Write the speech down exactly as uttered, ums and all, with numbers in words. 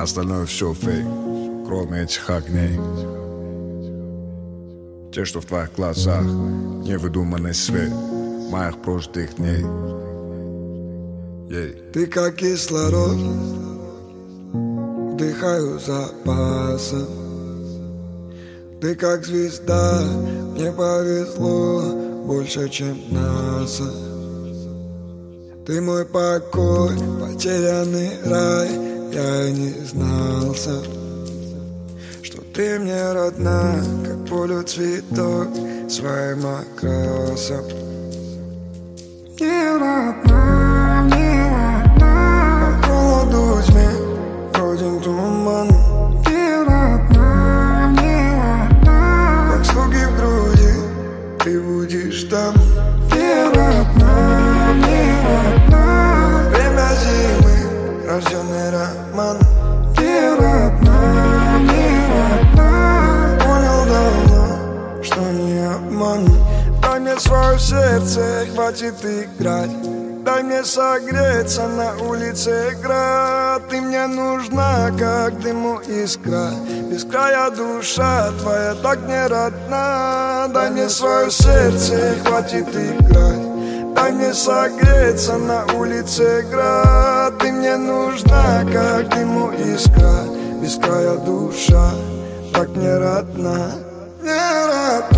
Остальное все фейк, кроме этих огней. Те, что в твоих глазах, невыдуманный свет моих прожитых дней. Ей. Ты как кислород, вдыхаю запасом. Ты как звезда, мне повезло больше, чем НАСА. Ты мой покой, потерянный рай, я и не знался, что ты мне родна, как полю цветок своим окрасом. Не родна, не родна, по холоду тьме родин туман. Не родна, не родна, как слуги в груди, ты будешь там. Не родна, не родна, время зимы, рожденный роман. Не родна, не родна, понял давно, что не обман. Дай мне свое сердце, хватит играть. Дай мне согреться, на улице град. Ты мне нужна, как дыму искра. Без края душа твоя так не родна. Дай мне свое сердце, хватит играть. Дай мне согреться, на улице град. Ты мне нужна, как дыму искра. Без края душа так не родна. Не родна.